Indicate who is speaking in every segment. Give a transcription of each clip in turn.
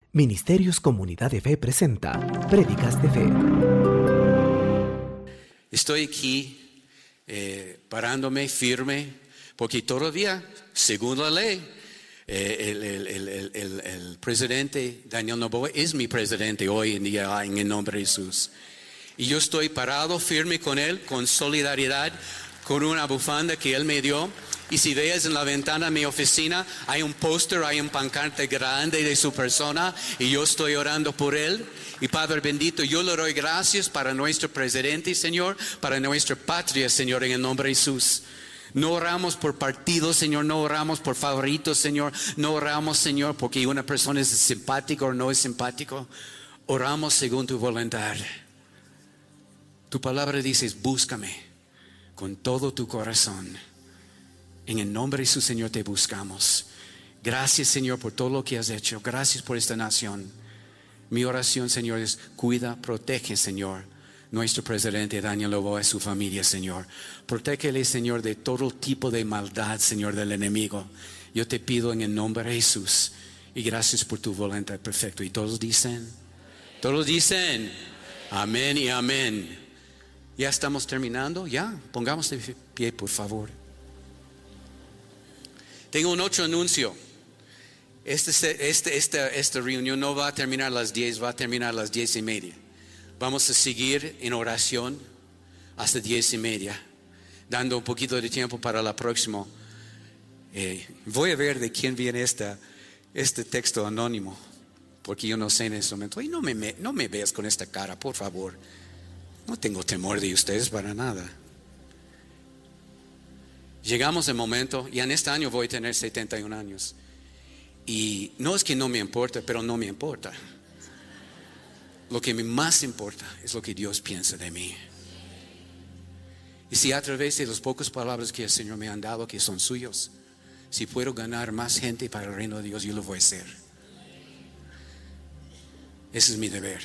Speaker 1: Ministerios Comunidad de Fe presenta Prédicas de Fe.
Speaker 2: Estoy aquí parándome firme porque todavía, según la ley, el presidente Daniel Noboa es mi presidente hoy en día en el nombre de Jesús. Y yo estoy parado firme con él, con solidaridad, con una bufanda que él me dio. Y si ves en la ventana de mi oficina, hay un póster, hay un pancarte grande de su persona y yo estoy orando por él. Y Padre bendito, yo le doy gracias para nuestro presidente, Señor, para nuestra patria, Señor, en el nombre de Jesús. No oramos por partidos, Señor, no oramos por favoritos, Señor, no oramos, Señor, porque una persona es simpática o no es simpático. Oramos según tu voluntad. Tu palabra dice, búscame con todo tu corazón. En el nombre de su Señor te buscamos. Gracias, Señor, por todo lo que has hecho. Gracias por esta nación. Mi oración, Señor, es cuida, protege, Señor, nuestro presidente Daniel Noboa y su familia, Señor. Protégele, Señor, de todo tipo de maldad, Señor, del enemigo. Yo te pido en el nombre de Jesús. Y gracias por tu voluntad perfecta. Y todos dicen, amén y amén. Ya estamos terminando, ya. Pongamos de pie, por favor. Tengo un otro anuncio. Esta reunión no va a terminar a las 10, va a terminar a las 10:30. Vamos a seguir en oración hasta 10:30, dando un poquito de tiempo para la próxima. Voy a ver de quién viene este texto anónimo, porque yo no sé en este momento. Y no me veas con esta cara, por favor. No tengo temor de ustedes para nada. Llegamos al momento, y en este año voy a tener 71 años. Y no es que no me importa, pero no me importa. Lo que más importa es lo que Dios piensa de mí. Y si a través de las pocas palabras que el Señor me ha dado, que son suyos, si puedo ganar más gente para el reino de Dios, yo lo voy a hacer. Ese es mi deber.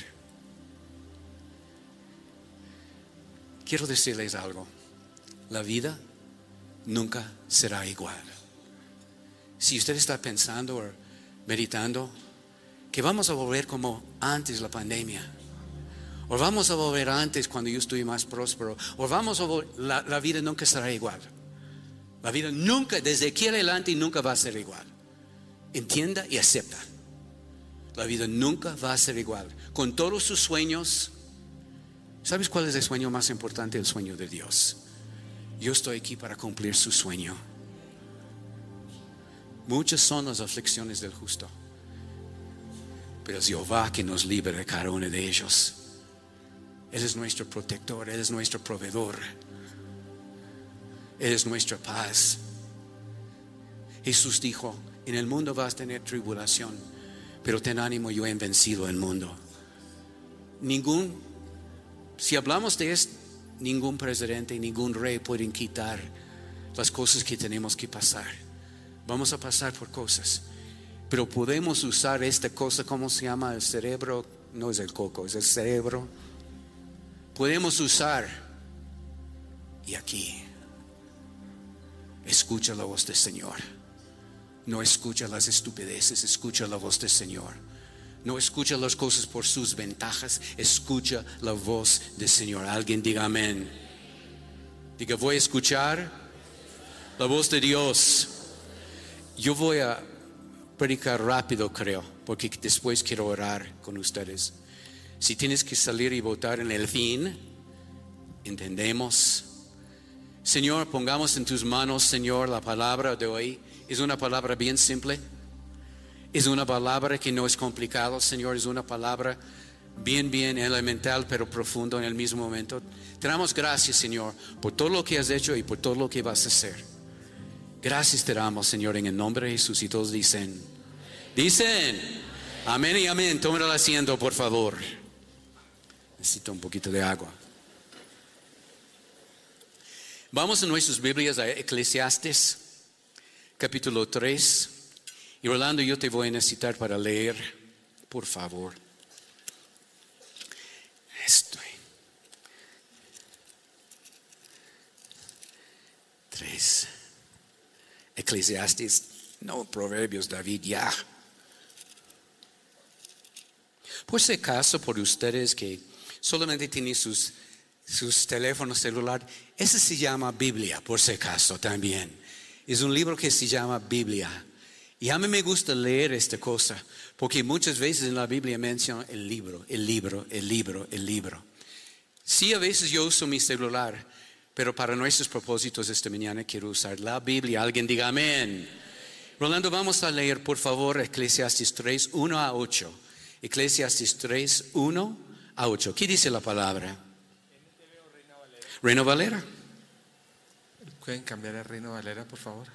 Speaker 2: Quiero decirles algo. La vida nunca será igual. Si usted está pensando o meditando que vamos a volver como antes la pandemia, o vamos a volver antes cuando yo estuve más próspero, o vamos a volver, la vida nunca será igual. La vida nunca, desde aquí adelante, nunca va a ser igual. Entienda y acepta. La vida nunca va a ser igual. Con todos sus sueños, ¿sabes cuál es el sueño más importante? El sueño de Dios. Yo estoy aquí para cumplir su sueño. Muchas son las aflicciones del justo, pero es Jehová que nos libra de cada uno de ellos. Él es nuestro protector, Él es nuestro proveedor, Él es nuestra paz. Jesús dijo, en el mundo vas a tener tribulación, pero ten ánimo, yo he vencido el mundo. Si hablamos de esto, ningún presidente, ningún rey pueden quitar las cosas que tenemos que pasar. Vamos a pasar por cosas, pero podemos usar esta cosa, ¿cómo se llama? El cerebro, no es el coco, es el cerebro. Podemos usar, y aquí, escucha la voz del Señor. No escucha las estupideces, escucha la voz del Señor. No escucha las cosas por sus ventajas, escucha la voz del Señor. Alguien diga amén. Diga, voy a escuchar la voz de Dios. Yo voy a predicar rápido, creo, porque después quiero orar con ustedes. Si tienes que salir y votar en el fin, entendemos. Señor, pongamos en tus manos, Señor, la palabra de hoy. Es una palabra bien simple. Es una palabra que no es complicado, Señor. Es una palabra bien elemental, pero profundo en el mismo momento. Te damos gracias, Señor, por todo lo que has hecho y por todo lo que vas a hacer. Gracias te damos, Señor, en el nombre de Jesús. Y todos dicen, amén y amén. Tomen el asiento, por favor. Necesito un poquito de agua. Vamos en nuestras Biblias a Eclesiastes, capítulo 3. Y Orlando, yo te voy a necesitar para leer, por favor. Tres. Eclesiastes, no Proverbios, David, ya. Por si acaso, por ustedes que solamente tienen sus teléfonos celulares, ese se llama Biblia, por si acaso también. Es un libro que se llama Biblia. Y a mí me gusta leer esta cosa, porque muchas veces en la Biblia menciona el libro. Sí, a veces yo uso mi celular, pero para nuestros propósitos esta mañana quiero usar la Biblia. Alguien diga amén. Rolando, vamos a leer por favor Eclesiastes 3, 1 a 8. Eclesiastes 3, 1 a 8. ¿Qué dice la palabra? Reina Valera.
Speaker 3: ¿Pueden cambiar a Reina Valera, por favor?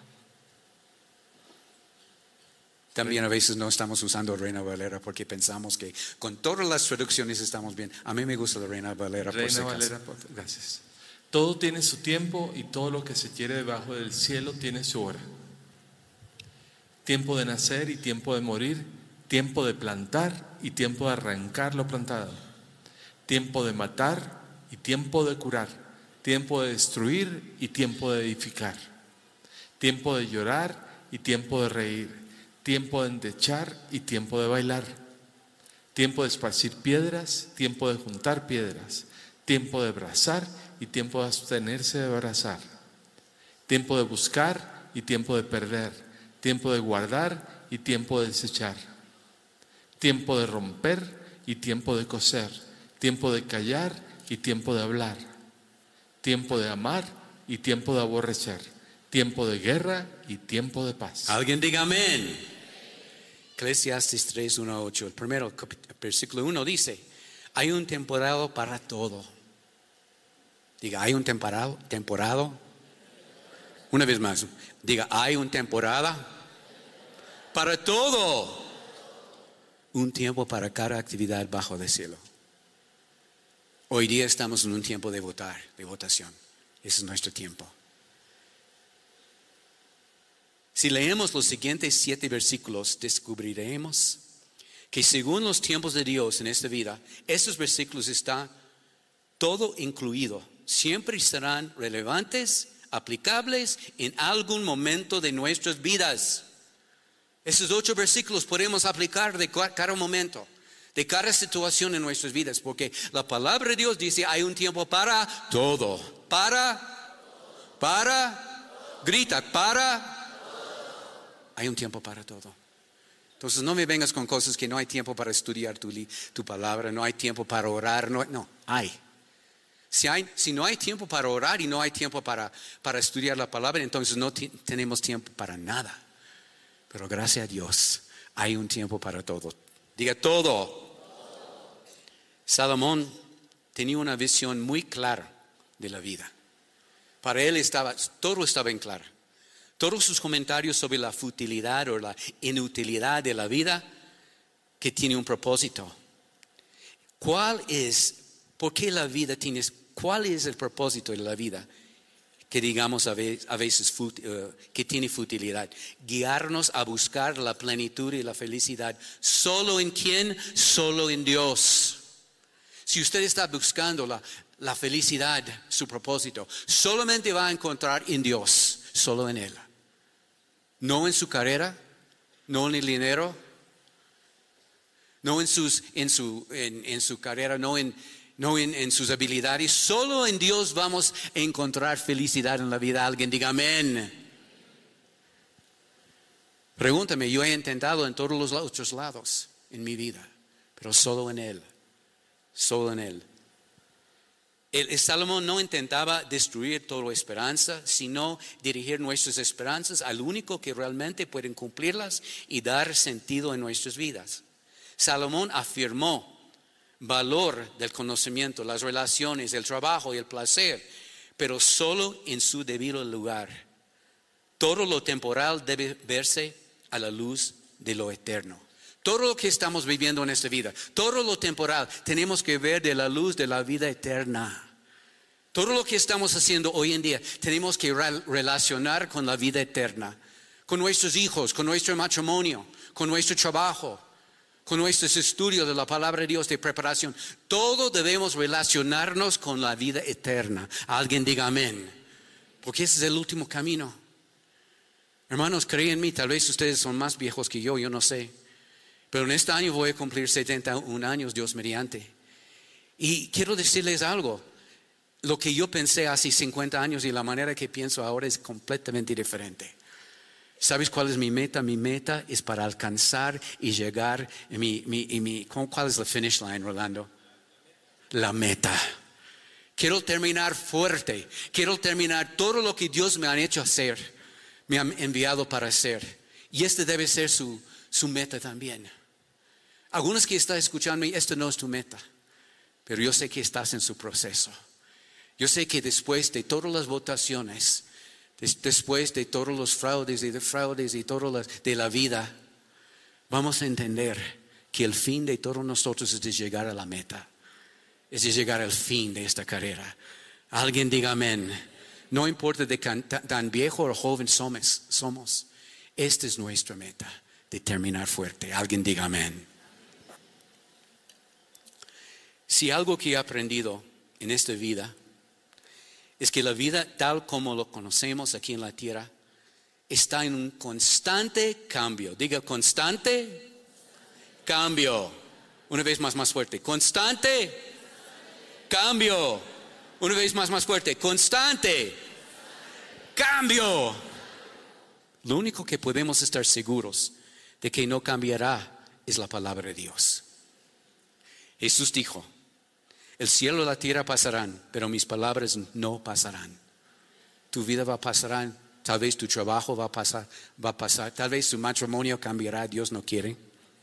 Speaker 2: También a veces no estamos usando Reina Valera porque pensamos que con todas las traducciones estamos bien. A mí me gusta la Reina Valera.
Speaker 3: Reina Valera, gracias. Todo tiene su tiempo y todo lo que se quiere debajo del cielo tiene su hora. Tiempo de nacer y tiempo de morir, tiempo de plantar y tiempo de arrancar lo plantado, tiempo de matar y tiempo de curar, tiempo de destruir y tiempo de edificar, tiempo de llorar y tiempo de reír, tiempo de endechar y tiempo de bailar, tiempo de esparcir piedras, tiempo de juntar piedras, tiempo de abrazar y tiempo de abstenerse de abrazar, tiempo de buscar y tiempo de perder, tiempo de guardar y tiempo de desechar, tiempo de romper y tiempo de coser, tiempo de callar y tiempo de hablar, tiempo de amar y tiempo de aborrecer, tiempo de guerra y tiempo de paz.
Speaker 2: Alguien diga amén. Eclesiastes 3, 1 a 8. El primero, versículo 1 dice: hay un temporada para todo. Diga, hay un temporada. Una vez más, diga, hay una temporada para todo. Un tiempo para cada actividad bajo el cielo. Hoy día estamos en un tiempo de votación. Ese es nuestro tiempo. Si leemos los siguientes 7 versículos, descubriremos que según los tiempos de Dios en esta vida, estos versículos están todo incluido. Siempre serán relevantes, aplicables en algún momento de nuestras vidas. Esos 8 versículos podemos aplicar de cada momento, de cada situación en nuestras vidas, porque la palabra de Dios dice: hay un tiempo para todo. Hay un tiempo para todo. Entonces no me vengas con cosas que no hay tiempo para estudiar tu palabra, no hay tiempo para orar, no, hay. Si no hay tiempo para orar y no hay tiempo para estudiar la palabra, entonces no tenemos tiempo para nada. Pero gracias a Dios, hay un tiempo para todo. Diga todo. Salomón tenía una visión muy clara de la vida. Para él todo estaba en claro. Todos sus comentarios sobre la futilidad o la inutilidad de la vida, que tiene un propósito. ¿Cuál es el propósito de la vida? Que digamos a veces que tiene futilidad. Guiarnos a buscar la plenitud y la felicidad. ¿Solo en quién? Solo en Dios. Si usted está buscando la felicidad, su propósito, solamente va a encontrar en Dios, solo en Él. No en su carrera, no en el dinero, no en su carrera, no en sus habilidades. Solo en Dios vamos a encontrar felicidad en la vida. Alguien diga amén. Pregúntame, yo he intentado en todos los otros lados en mi vida, pero solo en Él. Solo en Él. El Salomón no intentaba destruir toda esperanza, sino dirigir nuestras esperanzas al único que realmente puede cumplirlas y dar sentido en nuestras vidas. Salomón afirmó valor del conocimiento, las relaciones, el trabajo y el placer, pero solo en su debido lugar. Todo lo temporal debe verse a la luz de lo eterno. Todo lo que estamos viviendo en esta vida, todo lo temporal, tenemos que ver de la luz de la vida eterna. Todo lo que estamos haciendo hoy en día, tenemos que relacionar con la vida eterna, con nuestros hijos, con nuestro matrimonio, con nuestro trabajo, con nuestros estudios de la palabra de Dios, de preparación. Todo debemos relacionarnos con la vida eterna. Alguien diga amén. Porque ese es el último camino. Hermanos, creen en mí, tal vez ustedes son más viejos que yo no sé. Pero en este año voy a cumplir 71 años, Dios mediante. Y quiero decirles algo. Lo que yo pensé hace 50 años y la manera que pienso ahora es completamente diferente. ¿Sabes cuál es mi meta? Mi meta es para alcanzar y llegar. ¿Cuál es la finish line, Rolando? La meta. Quiero terminar fuerte. Quiero terminar todo lo que Dios me ha hecho hacer. Me ha enviado para hacer. Y este debe ser su meta también. Algunos que están escuchándome, esto no es tu meta. Pero yo sé que estás en su proceso. Yo sé que después de todas las votaciones, después de todos los fraudes y todo de la vida, vamos a entender que el fin de todos nosotros es de llegar a la meta. Es de llegar al fin de esta carrera. Alguien diga amén. No importa de tan viejo o joven somos. Esta es nuestra meta, de terminar fuerte. Alguien diga amén. Si algo que he aprendido en esta vida es que la vida tal como lo conocemos aquí en la tierra está en un constante cambio. Diga constante cambio. Una vez más fuerte. Constante cambio. Una vez más fuerte. Constante cambio. Lo único que podemos estar seguros de que no cambiará es la palabra de Dios. Jesús dijo: el cielo y la tierra pasarán, pero mis palabras no pasarán. Tu vida va a pasar, tal vez tu trabajo va a pasar, tal vez tu matrimonio cambiará, Dios no quiere.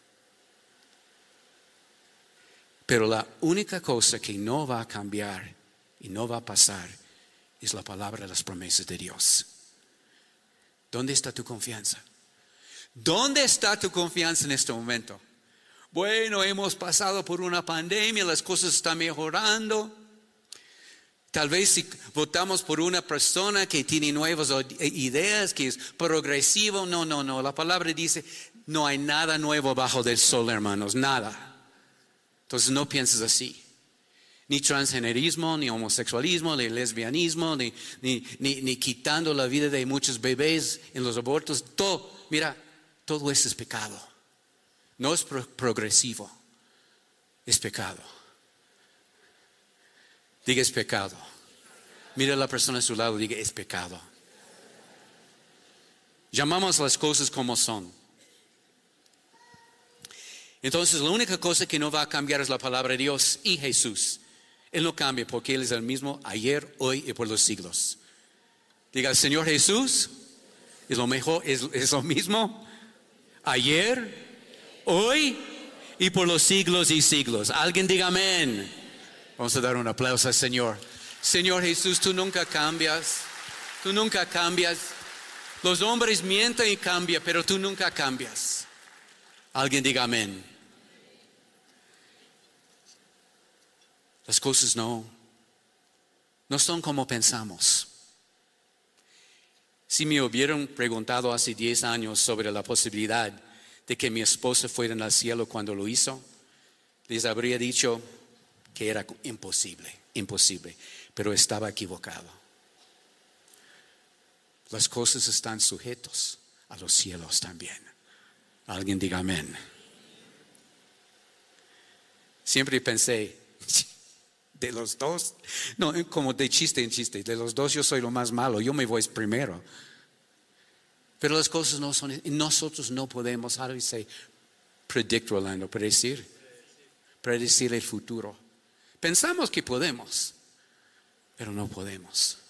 Speaker 2: Pero la única cosa que no va a cambiar y no va a pasar es la palabra de las promesas de Dios. ¿Dónde está tu confianza? ¿Dónde está tu confianza en este momento? Bueno, hemos pasado por una pandemia, las cosas están mejorando. Tal vez si votamos por una persona que tiene nuevas ideas, que es progresivo, no. La palabra dice, no hay nada nuevo bajo del sol, hermanos, nada. Entonces no pienses así. Ni transgenerismo, ni homosexualismo, ni lesbianismo, ni quitando la vida de muchos bebés en los abortos. Todo eso es pecado. No es progresivo, es pecado. Diga es pecado. Mira a la persona a su lado, diga es pecado. Llamamos las cosas como son. Entonces la única cosa que no va a cambiar es la palabra de Dios y Jesús. Él no cambia porque Él es el mismo ayer, hoy y por los siglos. Diga, el Señor Jesús es lo mejor, es lo mismo ayer, hoy y por los siglos y siglos. Alguien diga amén. Vamos a dar un aplauso al Señor. Señor Jesús, tú nunca cambias. Tú nunca cambias. Los hombres mienten y cambian, pero tú nunca cambias. Alguien diga amén. Las cosas no son como pensamos. Si me hubieran preguntado hace 10 años sobre la posibilidad de que mi esposa fuera al cielo cuando lo hizo, les habría dicho que era imposible, pero estaba equivocado. Las cosas están sujetas a los cielos también. Alguien diga amén. Siempre pensé, de los dos, no, como de chiste en chiste, de los dos yo soy lo más malo, yo me voy primero. Pero las cosas no son, nosotros no podemos, how do we say, predict, Rolando, predecir el futuro. Pensamos que podemos, pero no podemos.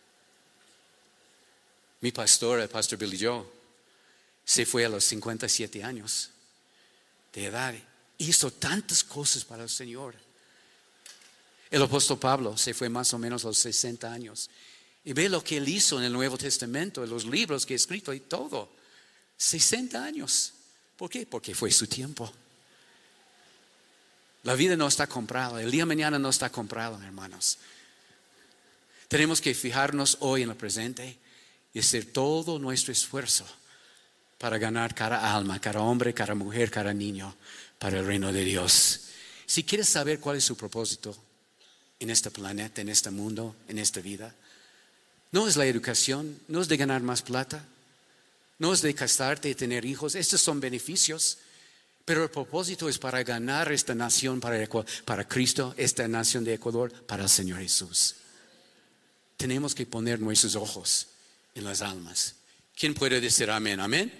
Speaker 2: Mi pastor, el pastor Billy Joe, se fue a los 57 años de edad. Hizo tantas cosas para el Señor. El apóstol Pablo se fue más o menos a los 60 años. Y ve lo que él hizo en el Nuevo Testamento, en los libros que ha escrito y todo. 60 años. ¿Por qué? Porque fue su tiempo. La vida no está comprada. El día de mañana no está comprado, hermanos. Tenemos que fijarnos hoy en el presente y hacer todo nuestro esfuerzo para ganar cada alma, cada hombre, cada mujer, cada niño para el reino de Dios. Si quieres saber cuál es su propósito en este planeta, en este mundo, en esta vida, no es la educación, no es de ganar más plata, no es de casarte y tener hijos. Estos son beneficios, Pero el propósito es para ganar esta nación para Cristo, esta nación de Ecuador, para el Señor Jesús. Tenemos que poner nuestros ojos en las almas. ¿Quién puede decir amén? Amén.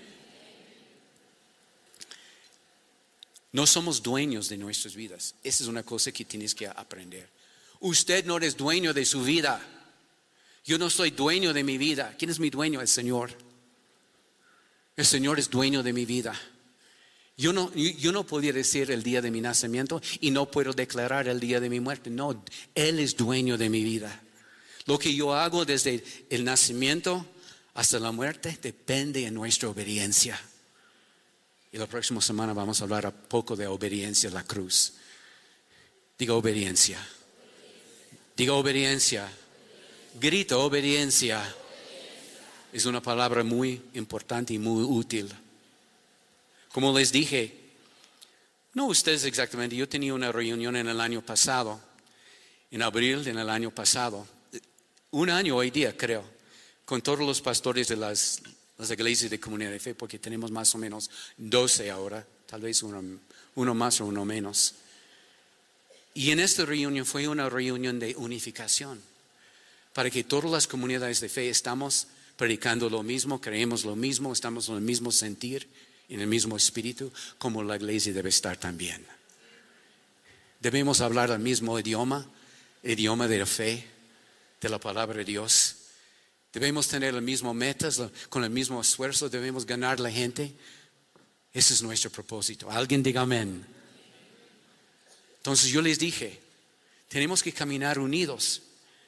Speaker 2: No somos dueños de nuestras vidas. Esa es una cosa que tienes que aprender. Usted no es dueño de su vida. Yo no soy dueño de mi vida. ¿Quién es mi dueño? El Señor. El Señor es dueño de mi vida. Yo no podía decir el día de mi nacimiento y no puedo declarar el día de mi muerte. No, Él es dueño de mi vida. Lo que yo hago desde el nacimiento hasta la muerte depende de nuestra obediencia. Y la próxima semana vamos a hablar un poco de obediencia a la cruz. Diga obediencia. Diga obediencia. Grita obediencia. Es una palabra muy importante y muy útil. Como les dije, no ustedes exactamente, yo tenía una reunión en el año pasado, en abril del año pasado, un año hoy día creo, con todos los pastores de las iglesias de Comunidad de Fe, porque tenemos más o menos 12 ahora, tal vez uno más o uno menos. Y en esta reunión fue una reunión de unificación, para que todas las comunidades de fe estamos predicando lo mismo, creemos lo mismo, estamos en el mismo sentir, en el mismo espíritu, como la iglesia debe estar también. Debemos hablar el mismo idioma de la fe, de la palabra de Dios. Debemos tener las mismas metas, con el mismo esfuerzo, debemos ganar la gente. Ese es nuestro propósito. Alguien diga amén. Entonces yo les dije, tenemos que caminar unidos.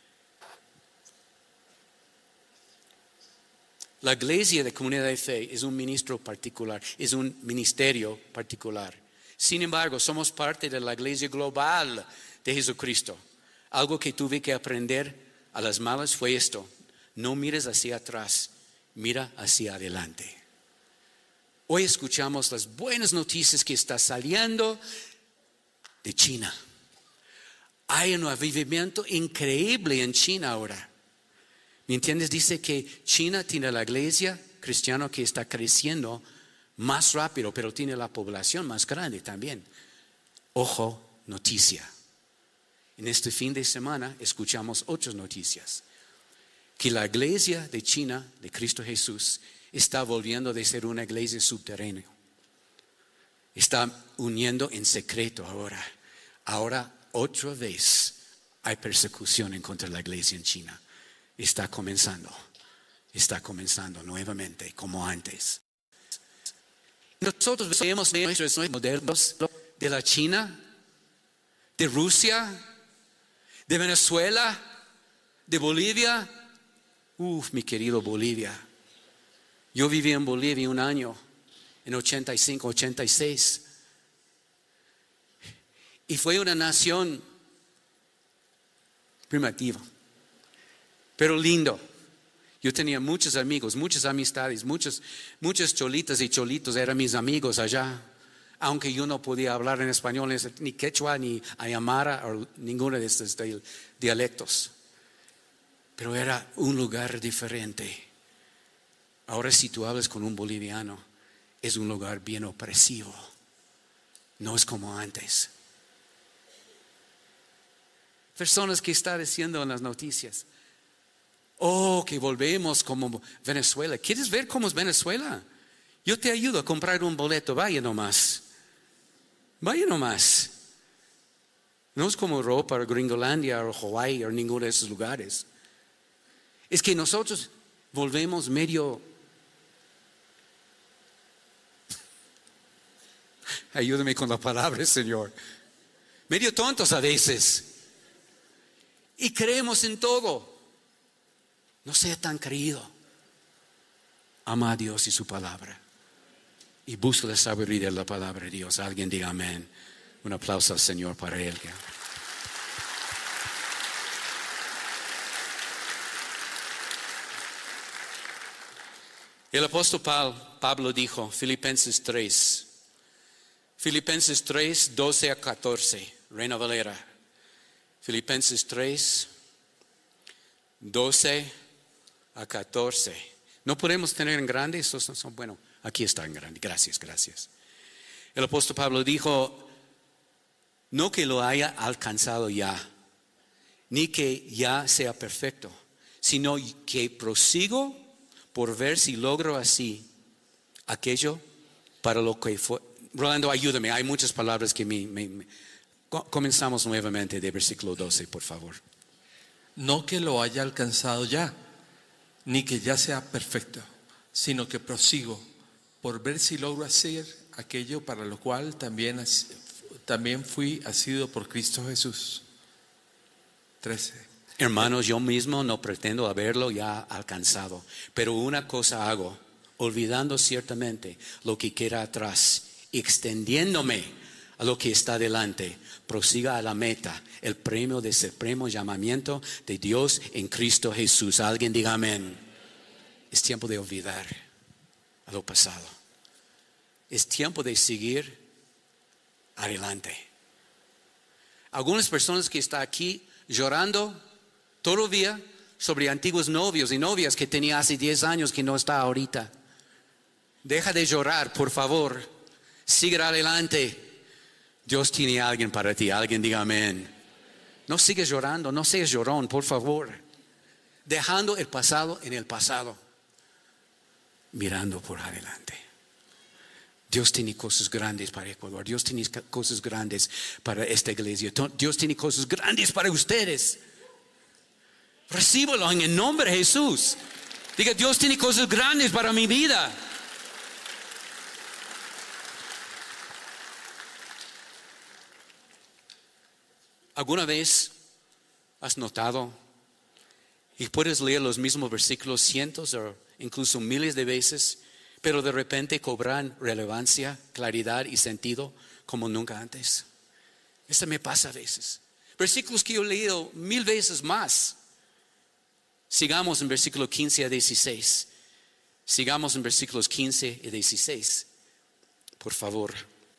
Speaker 2: La iglesia de Comunidad de Fe es un ministro particular, es un ministerio particular. Sin embargo, somos parte de la iglesia global de Jesucristo. Algo que tuve que aprender a las malas fue esto: no mires hacia atrás, mira hacia adelante. Hoy escuchamos las buenas noticias que está saliendo de China. Hay un avivamiento increíble en China ahora. ¿Me entiendes? Dice que China tiene la iglesia cristiana que está creciendo más rápido, pero tiene la población más grande también. Ojo, noticia. En este fin de semana escuchamos otras noticias. Que la iglesia de China, de Cristo Jesús, está volviendo de ser una iglesia subterránea. Está uniendo en secreto ahora. Ahora otra vez hay persecución en contra de la iglesia en China. Está comenzando nuevamente como antes. Nosotros vemos nuestros modelos de la China, de Rusia, de Venezuela, de Bolivia. Mi querido Bolivia. Yo viví en Bolivia un año, en 85, 86. Y fue una nación primitiva, pero lindo. Yo tenía muchos amigos, muchas amistades, muchos cholitas y cholitos eran mis amigos allá. Aunque yo no podía hablar en español, ni quechua, ni aymara, o ninguno de estos dialectos. Pero era un lugar diferente. Ahora si tú hablas con un boliviano, es un lugar bien opresivo. No es como antes. Personas que están diciendo en las noticias, que volvemos como Venezuela. ¿Quieres ver cómo es Venezuela? Yo te ayudo a comprar un boleto, vaya nomás. Vaya nomás. No es como Europa o Gringolandia o Hawaii o ninguno de esos lugares. Es que nosotros volvemos medio... Ayúdame con la palabra, Señor. Medio tontos a veces. Y creemos en todo. No sea tan creído. Ama a Dios y su palabra. Y busca la sabiduría de la palabra de Dios. Alguien diga amén. Un aplauso al Señor para él. El apóstol Pablo dijo, Filipenses 3, 12 a 14, Reina Valera. Filipenses 3, 12 a 14. No podemos tener en grande, esos son bueno. Aquí está en grande, gracias. El apóstol Pablo dijo, no que lo haya alcanzado ya, ni que ya sea perfecto, sino que prosigo por ver si logro así aquello para lo que fue. Rolando, ayúdame, hay muchas palabras que comenzamos nuevamente de versículo 12, por favor.
Speaker 3: No que lo haya alcanzado ya, ni que ya sea perfecto, sino que prosigo por ver si logro hacer aquello para lo cual también fui asido por Cristo Jesús. 13.
Speaker 2: Hermanos, yo mismo no pretendo haberlo ya alcanzado, pero una cosa hago, olvidando ciertamente lo que queda atrás, extendiéndome a lo que está delante, prosiga a la meta, el premio del supremo llamamiento de Dios en Cristo Jesús. Alguien diga amén. Es tiempo de olvidar a lo pasado. Es tiempo de seguir adelante. Algunas personas que están aquí llorando todavía sobre antiguos novios y novias que tenía hace 10 años que no está ahorita. Deja de llorar, por favor. Sigue adelante. Dios tiene a alguien para ti. Alguien diga amén. No sigues llorando, no seas llorón, por favor. Dejando el pasado en el pasado. Mirando por adelante. Dios tiene cosas grandes para Ecuador. Dios tiene cosas grandes para esta iglesia. Dios tiene cosas grandes para ustedes. Recíbelo en el nombre de Jesús. Diga, Dios tiene cosas grandes para mi vida. ¿Alguna vez has notado y puedes leer los mismos versículos cientos o incluso miles de veces, pero de repente cobran relevancia, claridad y sentido como nunca antes? Eso me pasa a veces. Versículos que yo he leído 1000 veces más. Sigamos en versículo 15 a 16. Sigamos en versículos 15 y 16. Por favor.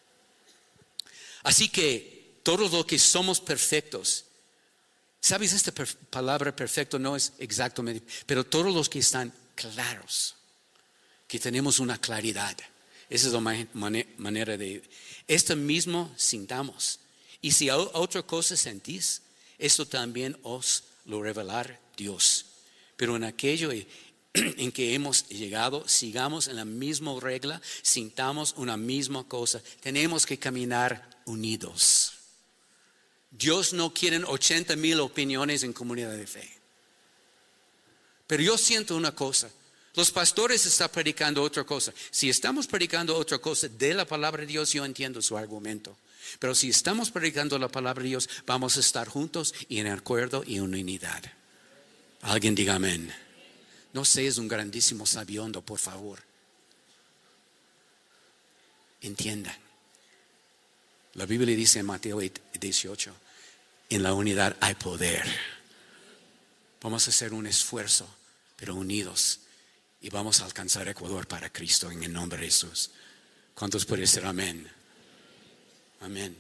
Speaker 2: Así que todos los que somos perfectos, ¿sabes? Esta palabra perfecto no es exactamente, pero todos los que están claros, que tenemos una claridad. Esa es la manera de, esto mismo sintamos. Y si otra cosa sentís, esto también os lo revelará Dios. Pero en aquello en que hemos llegado, sigamos en la misma regla, sintamos una misma cosa. Tenemos que caminar unidos. Dios no quiere 80,000 opiniones en comunidad de fe. Pero yo siento una cosa. Los pastores están predicando otra cosa. Si estamos predicando otra cosa de la palabra de Dios, yo entiendo su argumento. Pero si estamos predicando la palabra de Dios, vamos a estar juntos y en acuerdo y en unidad. Alguien diga amén. No seas un grandísimo sabiondo, por favor. Entiendan. La Biblia dice en Mateo 18, en la unidad hay poder. Vamos a hacer un esfuerzo, pero unidos. Y vamos a alcanzar Ecuador para Cristo en el nombre de Jesús. ¿Cuántos pueden decir amén? Amén.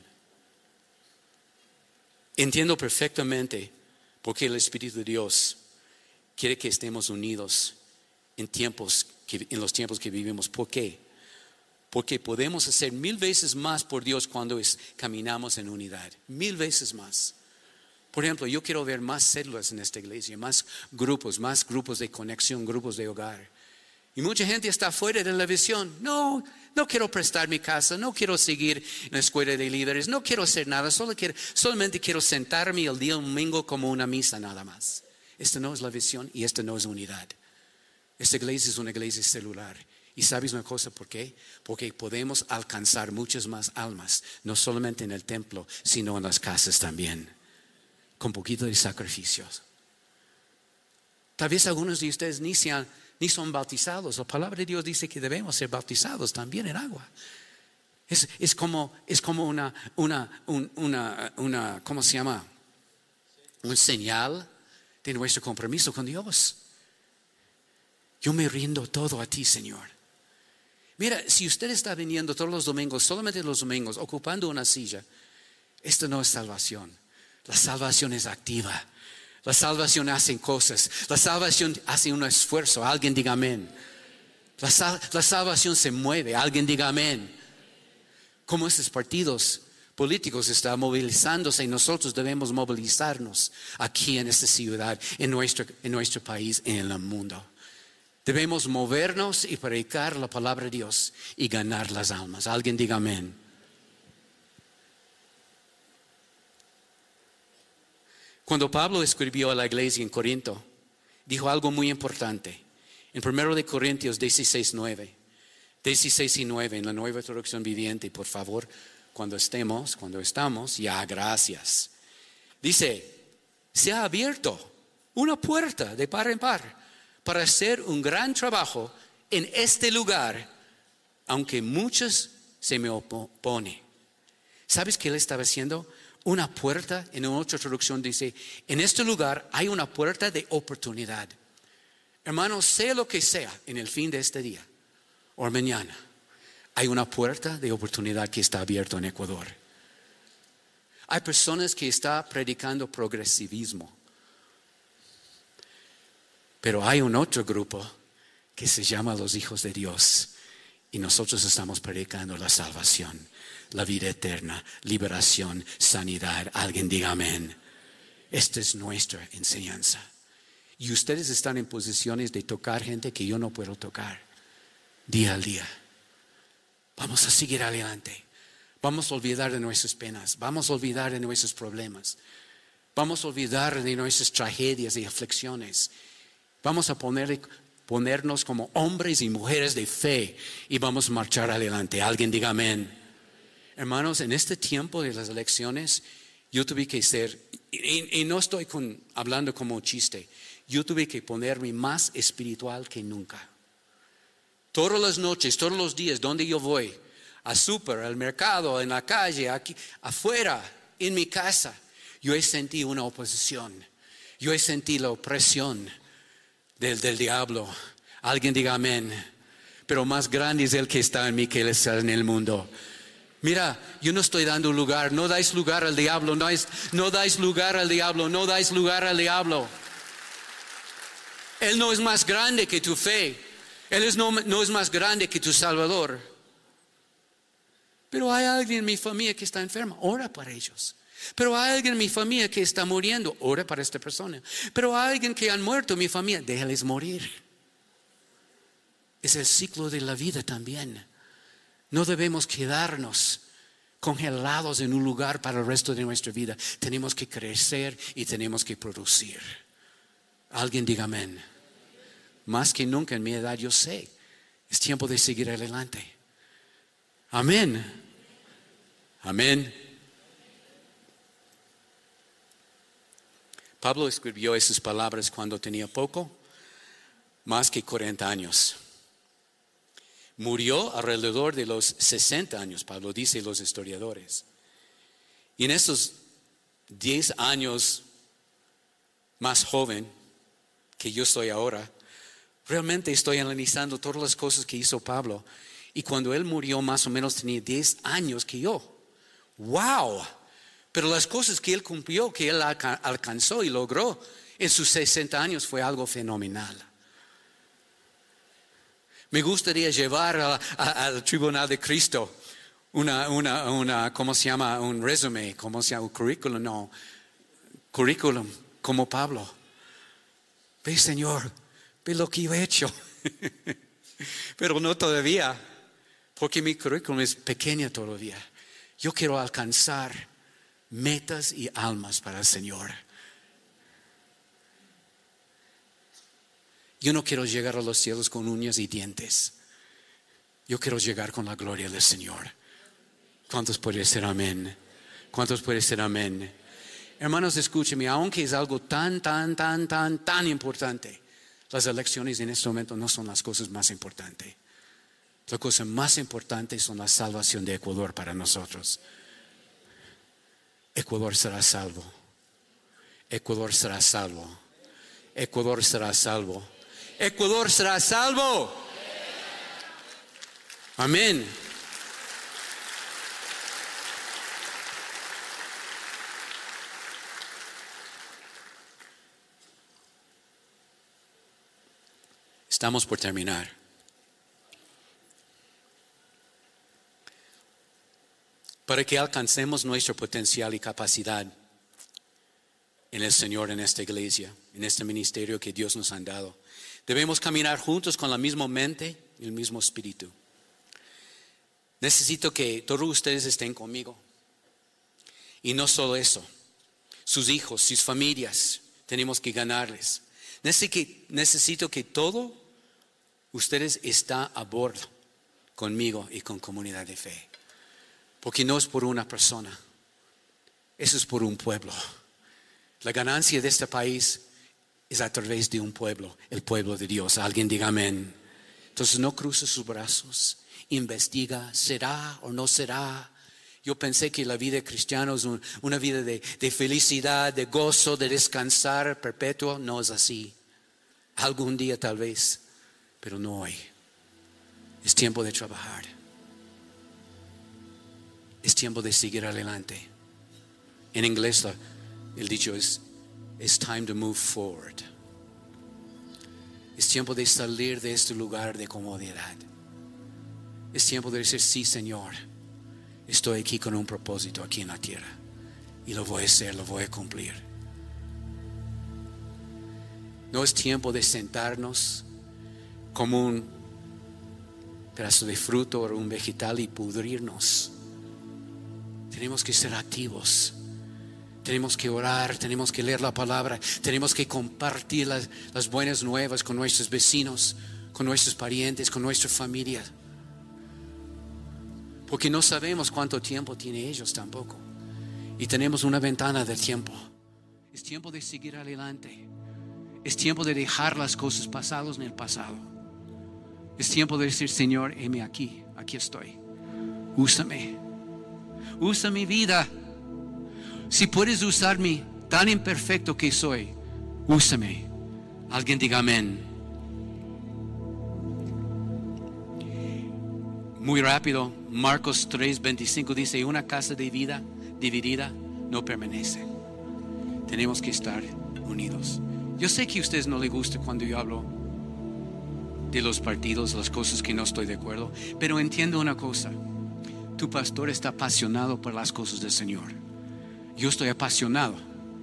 Speaker 2: Entiendo perfectamente por qué el Espíritu de Dios quiere que estemos unidos en los tiempos que vivimos. ¿Por qué? Porque podemos hacer 1000 veces más por Dios cuando caminamos en unidad. 1000 veces más. Por ejemplo, yo quiero ver más células en esta iglesia, más grupos de conexión, grupos de hogar. Y mucha gente está fuera de la visión. No quiero prestar mi casa, no quiero seguir en la escuela de líderes, no quiero hacer nada, solamente quiero sentarme el día domingo como una misa nada más. Esta no es la visión y esta no es unidad. Esta iglesia es una iglesia celular. ¿Y sabes una cosa por qué? Porque podemos alcanzar muchas más almas, no solamente en el templo, sino en las casas también, con poquito de sacrificios. Tal vez algunos de ustedes ni son bautizados. La palabra de Dios dice que debemos ser bautizados también en agua. Es como una ¿cómo se llama? Un señal de nuestro compromiso con Dios. Yo me rindo todo a ti, Señor. Mira, si usted está viniendo todos los domingos, solamente los domingos, ocupando una silla, esto no es salvación. La salvación es activa. La salvación hace cosas. La salvación hace un esfuerzo. Alguien diga amén. La salvación se mueve. Alguien diga amén. Cómo estos partidos políticos están movilizándose y nosotros debemos movilizarnos aquí en esta ciudad, en nuestro país, en el mundo. Debemos movernos y predicar la palabra de Dios y ganar las almas. Alguien diga amén. Cuando Pablo escribió a la iglesia en Corinto, dijo algo muy importante. En 1 de Corintios 16 y 9, en la Nueva Traducción Viviente, por favor, cuando estamos, ya gracias. Dice, se ha abierto una puerta de par en par para hacer un gran trabajo en este lugar, aunque muchos se me oponen. ¿Sabes qué él estaba haciendo? Una puerta, en otra traducción dice, en este lugar hay una puerta de oportunidad. Hermanos, sea lo que sea en el fin de este día o mañana, hay una puerta de oportunidad que está abierta en Ecuador. Hay personas que están predicando progresivismo, pero hay un otro grupo que se llama los hijos de Dios y nosotros estamos predicando la salvación, la vida eterna, liberación, sanidad. Alguien diga amén. Esta es nuestra enseñanza. Y ustedes están en posiciones de tocar gente que yo no puedo tocar día al día. Vamos a seguir adelante. Vamos a olvidar de nuestras penas. Vamos a olvidar de nuestros problemas. Vamos a olvidar de nuestras tragedias y aflicciones. Vamos a ponernos como hombres y mujeres de fe y vamos a marchar adelante. Alguien diga amén. Hermanos, en este tiempo de las elecciones, yo tuve que ser, y no estoy hablando como chiste, yo tuve que ponerme más espiritual que nunca. Todas las noches, todos los días, donde yo voy, al súper, al mercado, en la calle, aquí, afuera, en mi casa, yo he sentido una oposición. Yo he sentido la opresión del diablo. Alguien diga amén. Pero más grande es el que está en mí que el que está en el mundo. Mira, yo no estoy dando lugar. No dais lugar al diablo. No dais lugar al diablo. No dais lugar al diablo. Él no es más grande que tu fe. Él no es más grande que tu Salvador. Pero hay alguien en mi familia que está enferma. Ora para ellos. Pero hay alguien en mi familia que está muriendo. Ora para esta persona. Pero hay alguien que han muerto en mi familia. Déjales morir. Es el ciclo de la vida también. No debemos quedarnos congelados en un lugar para el resto de nuestra vida. Tenemos que crecer y tenemos que producir. Alguien diga amén. Más que nunca en mi edad yo sé. Es tiempo de seguir adelante. Amén. Amén. Pablo escribió esas palabras cuando tenía poco más que 40 años. Murió alrededor de los 60 años, Pablo dice los historiadores. Y en esos 10 años más joven que yo soy ahora, realmente estoy analizando todas las cosas que hizo Pablo. Y cuando él murió más o menos tenía 10 años que yo. ¡Wow! Pero las cosas que él cumplió, que él alcanzó y logró en sus 60 años fue algo fenomenal. Me gustaría llevar al tribunal de Cristo ¿cómo se llama? Un resumen, ¿cómo se llama? Un currículum, no. Currículum, como Pablo. Ve, Señor, ve lo que yo he hecho. Pero no todavía, porque mi currículum es pequeña todavía. Yo quiero alcanzar metas y almas para el Señor. Yo no quiero llegar a los cielos con uñas y dientes. Yo quiero llegar con la gloria del Señor. ¿Cuántos pueden decir amén? ¿Cuántos pueden decir amén? Hermanos, escúcheme, aunque es algo tan importante, las elecciones en este momento no son las cosas más importantes. La cosa más importante son la salvación de Ecuador para nosotros. Ecuador será salvo. Ecuador será salvo. Ecuador será salvo. Ecuador será salvo. Amén. Estamos por terminar. para que alcancemos nuestro potencial y capacidad en el Señor, en esta iglesia, en este ministerio que Dios nos ha dado. Debemos caminar juntos con la misma mente y el mismo espíritu. Necesito que todos ustedes estén conmigo. Y no solo eso, sus hijos, sus familias, tenemos que ganarles. Necesito que todos ustedes estén a bordo conmigo y con Comunidad de Fe. Porque no es por una persona, eso es por un pueblo. La ganancia de este país es a través de un pueblo, el pueblo de Dios. Alguien diga amén. Entonces no cruce sus brazos, investiga, ¿será o no será? Yo pensé que la vida cristiana es una vida de felicidad, de gozo, de descansar perpetuo. No es así. Algún día tal vez, pero no hoy. Es tiempo de trabajar. Es tiempo de seguir adelante. En inglés el dicho es "It's time to move forward". Es tiempo de salir de este lugar de comodidad. Es tiempo de decir: sí, Señor, estoy aquí con un propósito aquí en la tierra y lo voy a hacer, lo voy a cumplir. No es tiempo de sentarnos como un pedazo de fruto o un vegetal y pudrirnos. Tenemos que ser activos. Tenemos que orar, tenemos que leer la palabra, tenemos que compartir las buenas nuevas con nuestros vecinos, con nuestros parientes, con nuestra familia. Porque no sabemos cuánto tiempo tienen ellos tampoco. Y tenemos una ventana de tiempo. Es tiempo de seguir adelante. Es tiempo de dejar las cosas pasadas en el pasado. Es tiempo de decir: Señor, heme aquí estoy. Úsame. Usa mi vida. Si puedes usarme tan imperfecto que soy, úsame. Alguien diga amén. Muy rápido, Marcos 3:25 dice: una casa dividida no permanece. Tenemos que estar unidos. Yo sé que a ustedes no les gusta cuando yo hablo de los partidos, las cosas que no estoy de acuerdo, pero entiendo una cosa: tu pastor está apasionado por las cosas del Señor. Yo estoy apasionado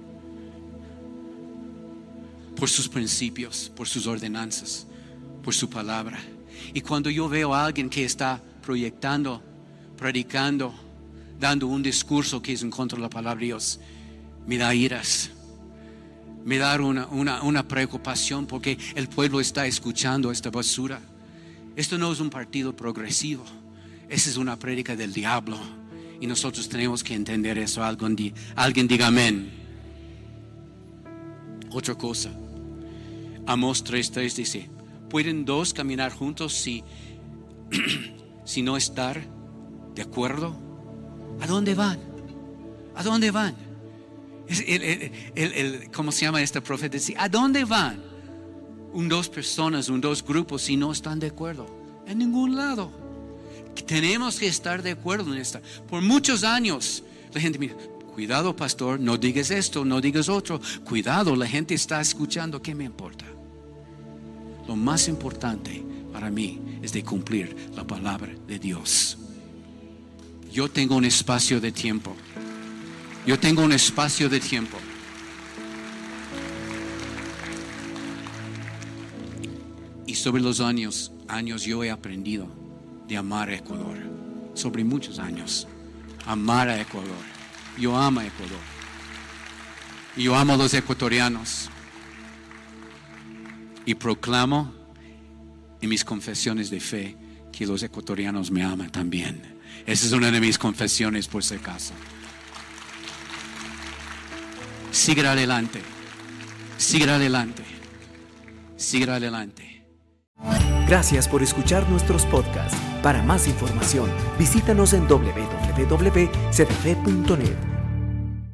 Speaker 2: por sus principios, por sus ordenanzas, por su palabra. Y cuando yo veo a alguien que está proyectando, predicando, dando un discurso que es en contra de la palabra de Dios, me da iras, me da una preocupación, porque el pueblo está escuchando esta basura. Esto no es un partido progresivo, esa es una prédica del diablo. Y nosotros tenemos que entender eso. Alguien diga amén. Otra cosa, Amós 3:3 dice: ¿pueden dos caminar juntos si no estar de acuerdo? ¿A dónde van? ¿A dónde van? ¿Cómo se llama este profeta? Dice: ¿a dónde van? Dos personas, dos grupos, si no están de acuerdo. En ningún lado. Tenemos que estar de acuerdo en esta. Por muchos años la gente mira: cuidado, pastor, no digas esto, no digas otro. Cuidado, la gente está escuchando. ¿Qué me importa? Lo más importante para mí es de cumplir la palabra de Dios. Yo tengo un espacio de tiempo. Y sobre los años yo he aprendido de amar a Ecuador. Sobre muchos años. Amar a Ecuador. Yo amo a Ecuador. Y yo amo a los ecuatorianos. Y proclamo en mis confesiones de fe que los ecuatorianos me aman también. Esa es una de mis confesiones, por si acaso. Sigue adelante. Sigue adelante. Sigue adelante.
Speaker 1: Gracias por escuchar nuestros podcasts. Para más información, visítanos en www.cdf.net.